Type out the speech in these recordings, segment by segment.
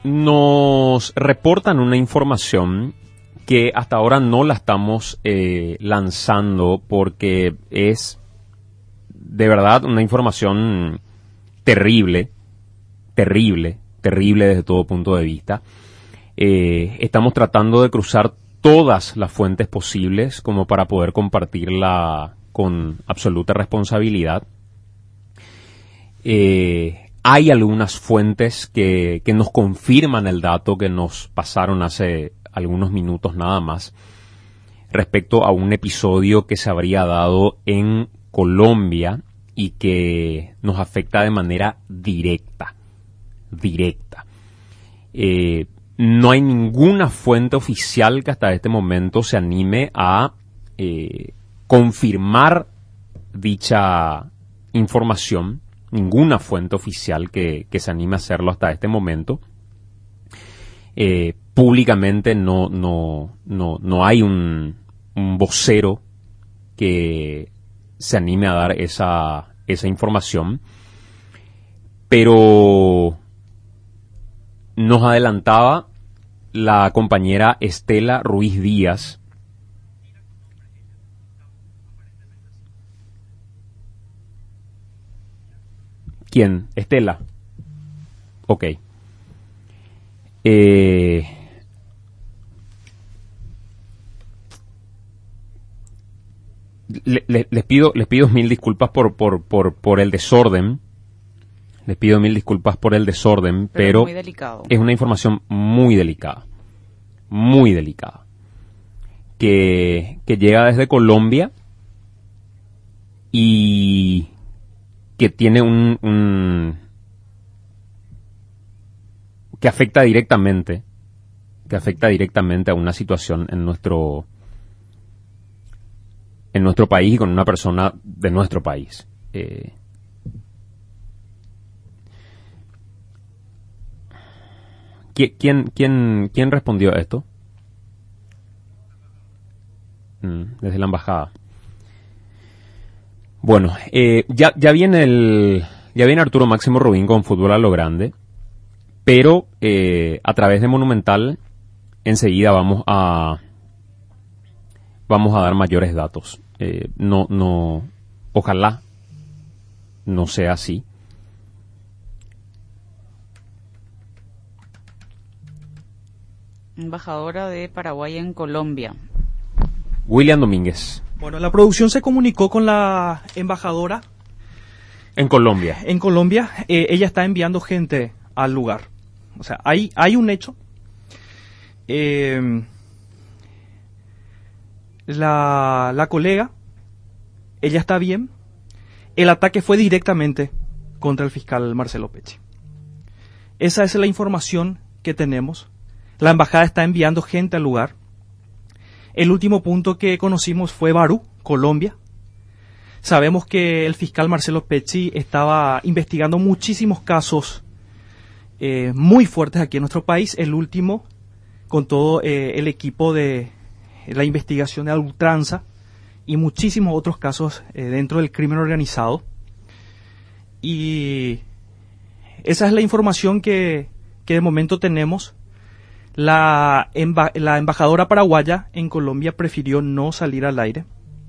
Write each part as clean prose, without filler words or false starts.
Nos reportan una información que hasta ahora no la estamos lanzando porque es de verdad una información terrible, terrible, terrible desde todo punto de vista. Estamos tratando de cruzar todas las fuentes posibles como para poder compartirla con absoluta responsabilidad. Hay algunas fuentes que nos confirman el dato que nos pasaron hace algunos minutos nada más respecto a un episodio que se habría dado en Colombia y que nos afecta de manera directa. No hay ninguna fuente oficial que hasta este momento se anime a confirmar dicha información. Ninguna fuente oficial que se anime a hacerlo hasta este momento. Públicamente no hay un vocero que se anime a dar esa información. Pero nos adelantaba la compañera Estela Ruiz Díaz. ¿Quién? Estela. Ok. Les pido mil disculpas por el desorden. Les pido mil disculpas por el desorden, pero muy delicado. Es una información muy delicada. Muy delicada. Que llega desde Colombia y que tiene que afecta directamente a una situación en nuestro país y con una persona de nuestro país. ¿Quién respondió a esto? Desde la embajada. Bueno, ya viene Arturo Máximo Rubín con Fútbol a lo Grande, pero a través de Monumental enseguida vamos a dar mayores datos. Ojalá no sea así. Embajadora de Paraguay en Colombia. William Domínguez. Bueno, la producción se comunicó con la embajadora en Colombia. Ella está enviando gente al lugar. O sea, hay un hecho. La colega, ella está bien. El ataque fue directamente contra el fiscal Marcelo Pecci. Esa es la información que tenemos. La embajada está enviando gente al lugar. El último punto que conocimos fue Barú, Colombia. Sabemos que el fiscal Marcelo Pecci estaba investigando muchísimos casos muy fuertes aquí en nuestro país. El último, con todo el equipo de la investigación de ultranza y muchísimos otros casos dentro del crimen organizado. Y esa es la información que de momento tenemos. La embajadora paraguaya en Colombia prefirió no salir al aire.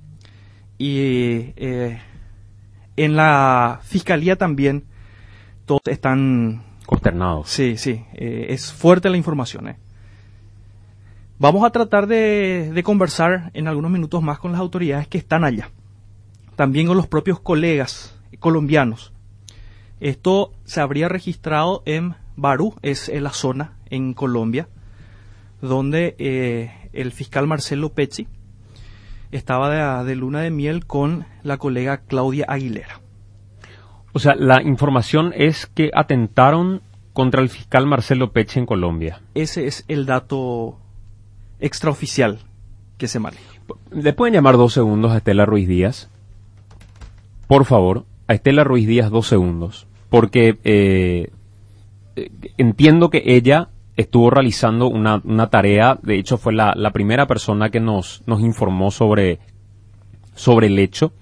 Y en la fiscalía también todos están consternados. Sí, es fuerte la información. Vamos a tratar de conversar en algunos minutos más con las autoridades que están allá. También con los propios colegas colombianos. Esto se habría registrado en Barú, es la zona en Colombia, donde el fiscal Marcelo Pecci estaba de luna de miel con la colega Claudia Aguilera. O sea, la información es que atentaron contra el fiscal Marcelo Pecci en Colombia. Ese es el dato extraoficial que se maneja. ¿Le pueden llamar 2 segundos a Estela Ruiz Díaz? Por favor, a Estela Ruiz Díaz 2 segundos. Porque entiendo que ella estuvo realizando una tarea, de hecho fue la primera persona que nos informó sobre el hecho.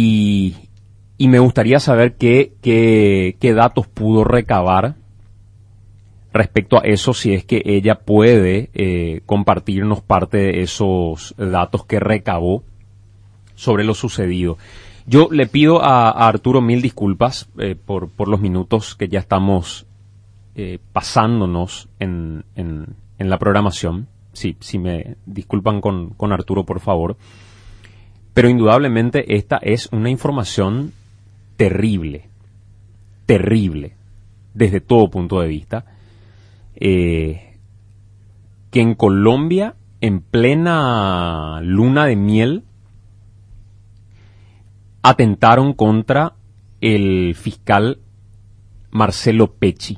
Y me gustaría saber qué datos pudo recabar respecto a eso, si es que ella puede compartirnos parte de esos datos que recabó sobre lo sucedido. Yo le pido a Arturo mil disculpas por los minutos que ya estamos pasándonos en la programación. Sí, si me disculpan con Arturo, por favor. Pero indudablemente esta es una información terrible, desde todo punto de vista, que en Colombia, en plena luna de miel, atentaron contra el fiscal Marcelo Pecci.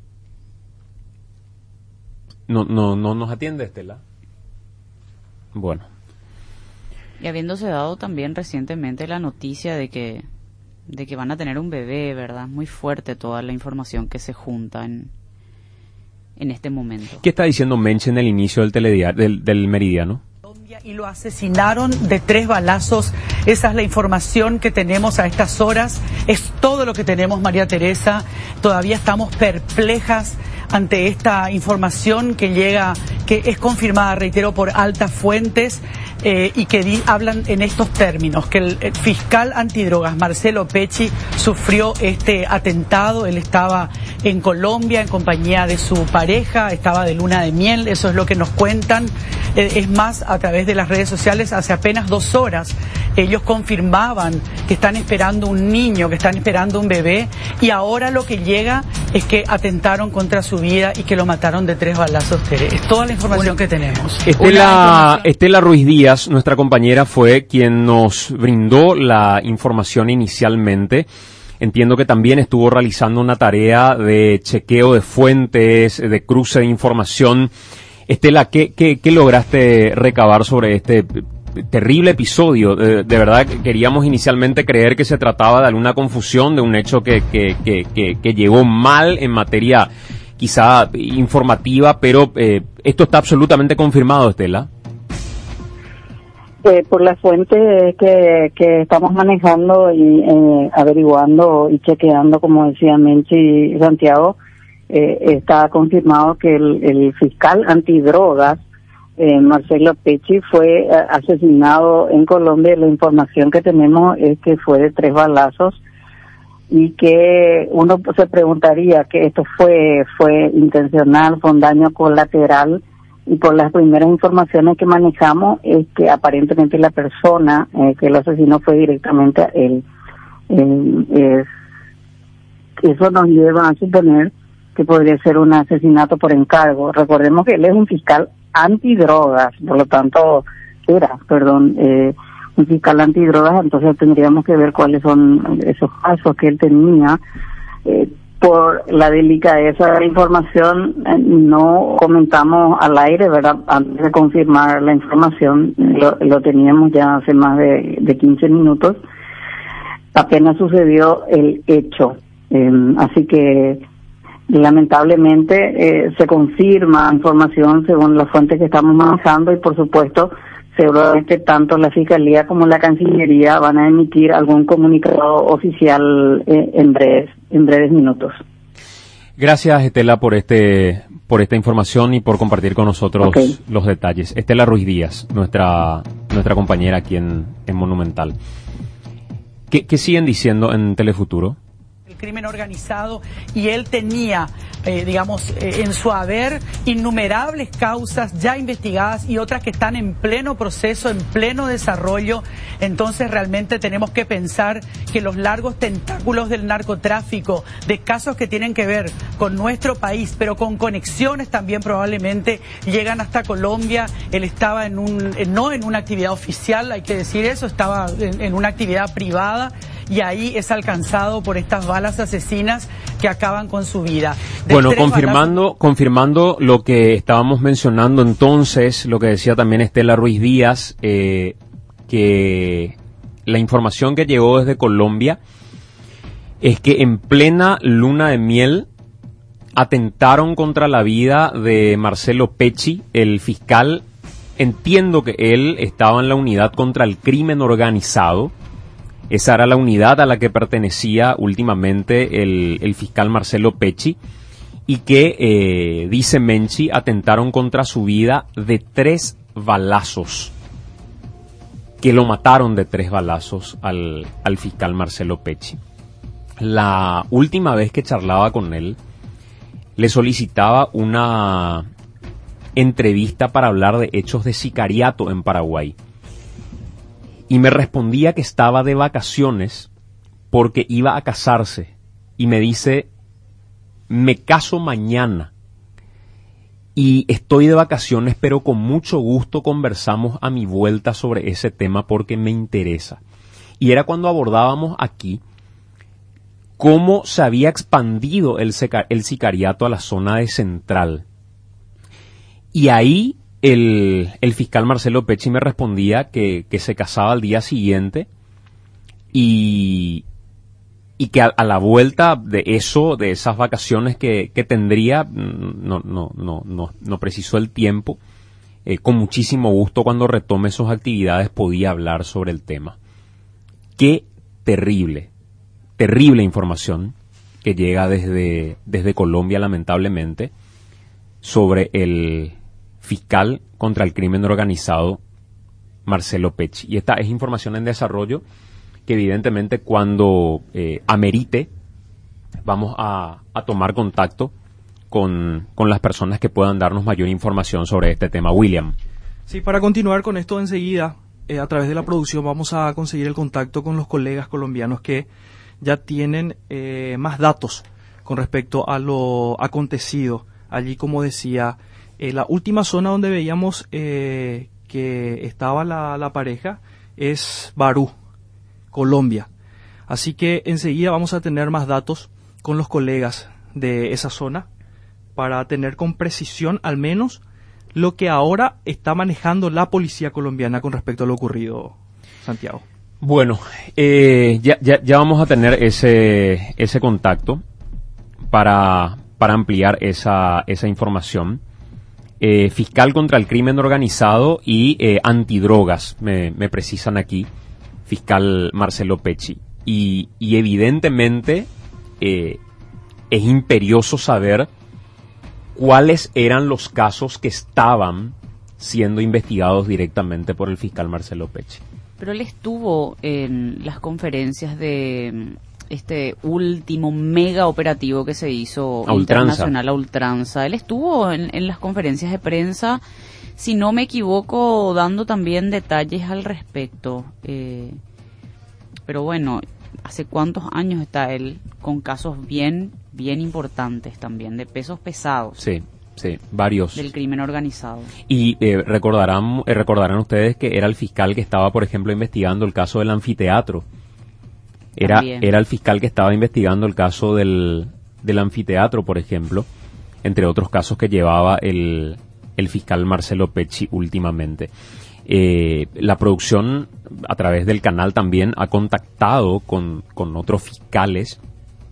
No nos atiende, Estela. Bueno. Y habiéndose dado también recientemente la noticia de que van a tener un bebé, ¿verdad? Muy fuerte toda la información que se junta en este momento. ¿Qué está diciendo Menche en el inicio del telediario, del Meridiano? Y lo asesinaron de 3 balazos. Esa es la información que tenemos a estas horas. Es todo lo que tenemos, María Teresa. Todavía estamos perplejas ante esta información que llega, que es confirmada, reitero, por altas fuentes y que hablan en estos términos, que el fiscal antidrogas Marcelo Pecci sufrió este atentado. Él estaba en Colombia en compañía de su pareja, estaba de luna de miel, eso es lo que nos cuentan. Es más, a través de las redes sociales, hace apenas 2 horas, ellos confirmaban que están esperando un niño, que están esperando un bebé, y ahora lo que llega es que atentaron contra su vida y que lo mataron de 3 balazos. Es toda la información que tenemos. Estela Ruiz Díaz, nuestra compañera, fue quien nos brindó la información inicialmente. Entiendo que también estuvo realizando una tarea de chequeo de fuentes, de cruce de información. Estela, ¿qué lograste recabar sobre este terrible episodio? De verdad, queríamos inicialmente creer que se trataba de alguna confusión, de un hecho que llegó mal en materia quizá informativa, pero esto está absolutamente confirmado, Estela. Por las fuentes que estamos manejando y averiguando y chequeando, como decía Menchi Santiago, está confirmado que el fiscal antidrogas, Marcelo Pecci, fue asesinado en Colombia. La información que tenemos es que fue de 3 balazos y que uno se preguntaría que esto fue intencional, fue un daño colateral. Y por las primeras informaciones que manejamos es que aparentemente la persona que lo asesinó fue directamente a él. Eso nos lleva a suponer que podría ser un asesinato por encargo. Recordemos que él es un fiscal antidrogas, por lo tanto, un fiscal antidrogas, entonces tendríamos que ver cuáles son esos casos que él tenía. Por la delicadeza de la información, no comentamos al aire, ¿verdad? Antes de confirmar la información, lo teníamos ya hace más de 15 minutos. Apenas sucedió el hecho. Así que, lamentablemente, se confirma información según las fuentes que estamos manejando y, por supuesto, seguramente tanto la Fiscalía como la Cancillería van a emitir algún comunicado oficial en breves minutos. Gracias, Estela, por esta información y por compartir con nosotros los detalles. Estela Ruiz Díaz, nuestra compañera aquí en Monumental. ¿Qué siguen diciendo en Telefuturo? El crimen organizado, y él tenía, en su haber innumerables causas ya investigadas y otras que están en pleno proceso, en pleno desarrollo. Entonces realmente tenemos que pensar que los largos tentáculos del narcotráfico, de casos que tienen que ver con nuestro país, pero con conexiones también probablemente, llegan hasta Colombia. Él estaba no en una actividad oficial, hay que decir eso, estaba en una actividad privada, y ahí es alcanzado por estas balas asesinas que acaban con su vida. Bueno, confirmando lo que estábamos mencionando entonces, lo que decía también Estela Ruiz Díaz, que la información que llegó desde Colombia es que en plena luna de miel atentaron contra la vida de Marcelo Pecci, el fiscal. Entiendo que él estaba en la unidad contra el crimen organizado. Esa era la unidad a la que pertenecía últimamente el fiscal Marcelo Pecci. y que, dice Menchi, atentaron contra su vida de 3 balazos, que lo mataron de 3 balazos al fiscal Marcelo Pecci. La última vez que charlaba con él, le solicitaba una entrevista para hablar de hechos de sicariato en Paraguay. Y me respondía que estaba de vacaciones porque iba a casarse. Y me dice, me caso mañana y estoy de vacaciones, pero con mucho gusto conversamos a mi vuelta sobre ese tema porque me interesa. Y era cuando abordábamos aquí cómo se había expandido el sicariato a la zona de Central. Y ahí el fiscal Marcelo Pecci me respondía que se casaba al día siguiente y que a la vuelta de eso, de esas vacaciones que tendría, no precisó el tiempo, con muchísimo gusto cuando retome sus actividades podía hablar sobre el tema. Qué terrible información que llega desde Colombia, lamentablemente, sobre el fiscal contra el crimen organizado Marcelo Pecci. Y esta es información en desarrollo que evidentemente cuando amerite vamos a tomar contacto con las personas que puedan darnos mayor información sobre este tema. William. Sí, para continuar con esto enseguida, a través de la producción vamos a conseguir el contacto con los colegas colombianos que ya tienen más datos con respecto a lo acontecido allí, como decía, la última zona donde veíamos que estaba la pareja es Barú, Colombia. Así que enseguida vamos a tener más datos con los colegas de esa zona para tener con precisión al menos lo que ahora está manejando la policía colombiana con respecto a lo ocurrido, Santiago. Bueno, ya vamos a tener ese contacto para ampliar esa información. Fiscal contra el crimen organizado y antidrogas, me precisan aquí, fiscal Marcelo Pecci. Y evidentemente es imperioso saber cuáles eran los casos que estaban siendo investigados directamente por el fiscal Marcelo Pecci. Pero él estuvo en las conferencias de este último mega operativo que se hizo internacional a ultranza. Él estuvo en las conferencias de prensa, si no me equivoco, dando también detalles al respecto. Pero bueno, ¿hace cuántos años está él con casos bien importantes también, de pesos pesados? Sí, varios. Del crimen organizado. Y recordarán ustedes que era el fiscal que estaba, por ejemplo, investigando el caso del anfiteatro. Era el fiscal que estaba investigando el caso del anfiteatro, por ejemplo, entre otros casos que llevaba el fiscal Marcelo Pecci últimamente. La producción, a través del canal, también ha contactado con otros fiscales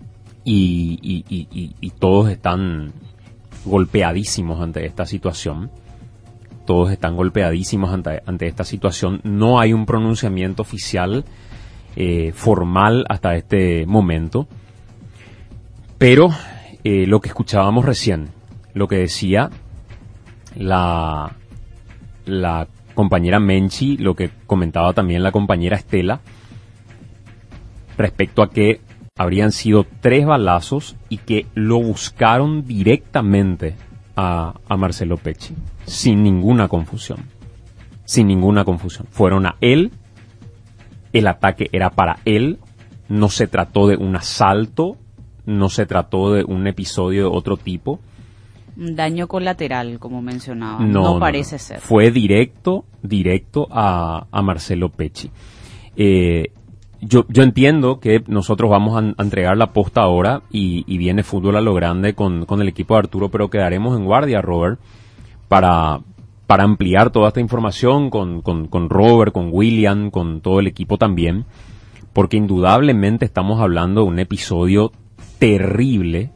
y todos están golpeadísimos ante esta situación. Todos están golpeadísimos ante esta situación. No hay un pronunciamiento oficial formal hasta este momento. Pero lo que escuchábamos recién, lo que decía la compañera Menchi, lo que comentaba también la compañera Estela, respecto a que habrían sido 3 balazos y que lo buscaron directamente a Marcelo Pecci, sin ninguna confusión. Fueron a él, el ataque era para él, no se trató de un asalto, no se trató de un episodio de otro tipo. Daño colateral, como mencionaba, no parece ser. Fue directo a Marcelo Pecci. Yo entiendo que nosotros vamos a entregar la posta ahora y viene fútbol a lo grande con el equipo de Arturo, pero quedaremos en guardia, Robert, para ampliar toda esta información con Robert, con William, con todo el equipo también, porque indudablemente estamos hablando de un episodio terrible.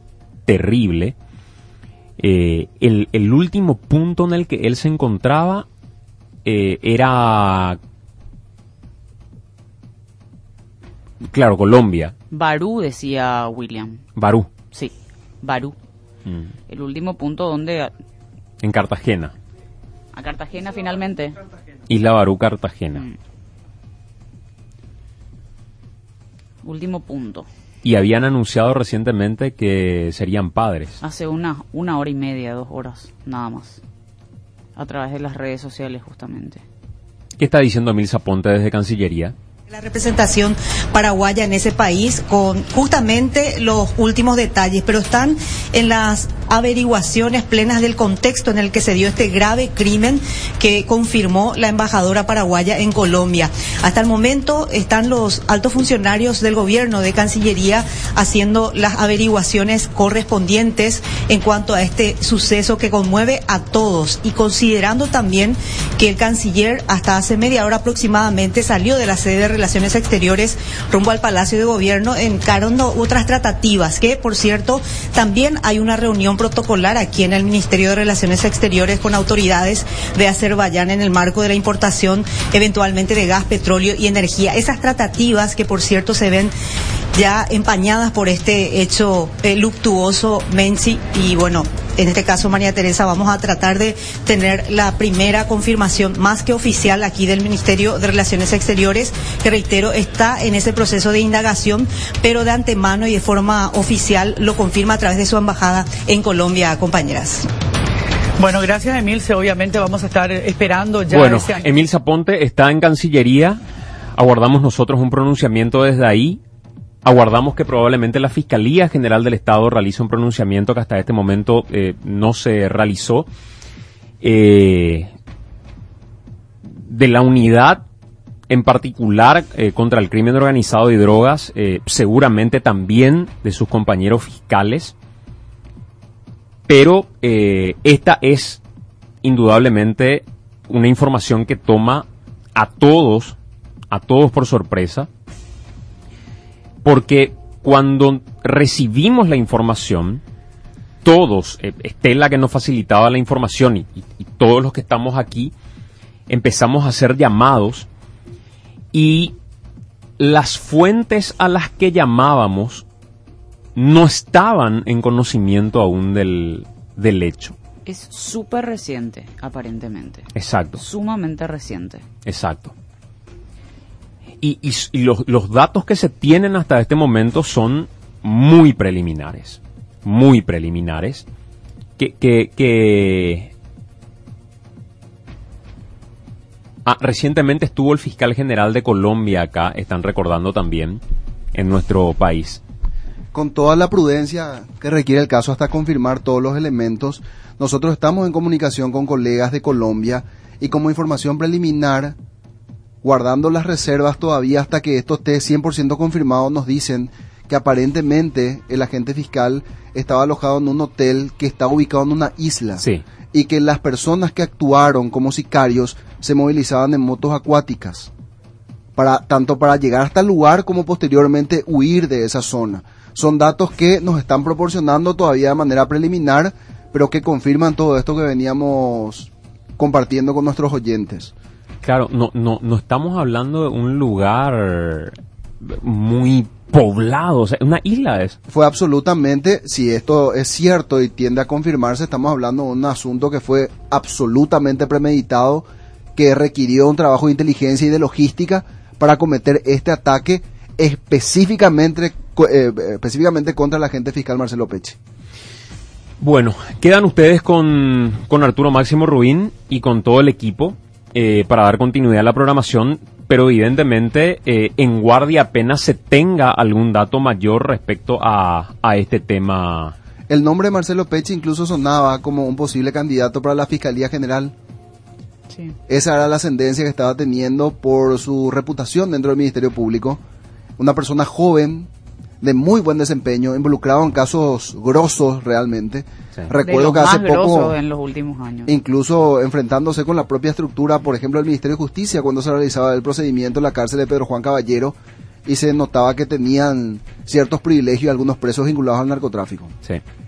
El último punto en el que él se encontraba era... Claro, Colombia. Barú, decía William. Barú. Sí, Barú. El último punto donde... En Cartagena. A Cartagena finalmente. Isla Barú, Cartagena. Último punto. Y habían anunciado recientemente que serían padres. Hace una hora y media, 2 horas, nada más. A través de las redes sociales, justamente. ¿Qué está diciendo Emil Zaponte desde Cancillería? La representación paraguaya en ese país con justamente los últimos detalles, pero están en las averiguaciones plenas del contexto en el que se dio este grave crimen que confirmó la embajadora paraguaya en Colombia. Hasta el momento están los altos funcionarios del gobierno de Cancillería haciendo las averiguaciones correspondientes en cuanto a este suceso que conmueve a todos, y considerando también que el canciller hasta hace media hora aproximadamente salió de la sede de Relaciones Exteriores rumbo al Palacio de Gobierno, encarando otras tratativas, que por cierto también hay una reunión protocolar aquí en el Ministerio de Relaciones Exteriores con autoridades de Azerbaiyán en el marco de la importación eventualmente de gas, petróleo y energía. Esas tratativas que por cierto se ven ya empañadas por este hecho luctuoso, Menchi, y bueno, en este caso, María Teresa, vamos a tratar de tener la primera confirmación más que oficial aquí del Ministerio de Relaciones Exteriores, que reitero, está en ese proceso de indagación, pero de antemano y de forma oficial lo confirma a través de su embajada en Colombia, compañeras. Bueno, gracias, Emilce. Obviamente vamos a estar esperando ya. Bueno, Emil Zaponte está en Cancillería. Aguardamos nosotros un pronunciamiento desde ahí. Aguardamos que probablemente la Fiscalía General del Estado realice un pronunciamiento que hasta este momento no se realizó. De la unidad en particular contra el crimen organizado y drogas, seguramente también de sus compañeros fiscales. Pero esta es indudablemente una información que toma a todos por sorpresa. Porque cuando recibimos la información, todos, Estela que nos facilitaba la información y todos los que estamos aquí, empezamos a hacer llamados, y las fuentes a las que llamábamos no estaban en conocimiento aún del hecho. Es súper reciente, aparentemente. Exacto. Sumamente reciente. Exacto. Y los datos que se tienen hasta este momento son muy preliminares. Muy preliminares. Recientemente estuvo el fiscal general de Colombia acá, están recordando también, en nuestro país. Con toda la prudencia que requiere el caso hasta confirmar todos los elementos, nosotros estamos en comunicación con colegas de Colombia y como información preliminar, guardando las reservas todavía hasta que esto esté 100% confirmado, nos dicen que aparentemente el agente fiscal estaba alojado en un hotel que está ubicado en una isla. Sí. Y que las personas que actuaron como sicarios se movilizaban en motos acuáticas, tanto para llegar hasta el lugar como posteriormente huir de esa zona. Son datos que nos están proporcionando todavía de manera preliminar, pero que confirman todo esto que veníamos compartiendo con nuestros oyentes. Claro, no estamos hablando de un lugar muy poblado, o sea, una isla es. Fue absolutamente, si esto es cierto y tiende a confirmarse, estamos hablando de un asunto que fue absolutamente premeditado, que requirió un trabajo de inteligencia y de logística para cometer este ataque específicamente contra el agente fiscal Marcelo Pecci. Bueno, quedan ustedes con Arturo Máximo Rubín y con todo el equipo para dar continuidad a la programación, pero evidentemente en guardia apenas se tenga algún dato mayor respecto a este tema. El nombre de Marcelo Pecci incluso sonaba como un posible candidato para la Fiscalía General. Sí. Esa era la ascendencia que estaba teniendo por su reputación dentro del Ministerio Público. Una persona joven, de muy buen desempeño, involucrado en casos grosos realmente. Sí. Recuerdo que hace poco, en los últimos años, incluso enfrentándose con la propia estructura, por ejemplo, del Ministerio de Justicia, cuando se realizaba el procedimiento en la cárcel de Pedro Juan Caballero, y se notaba que tenían ciertos privilegios algunos presos vinculados al narcotráfico. Sí.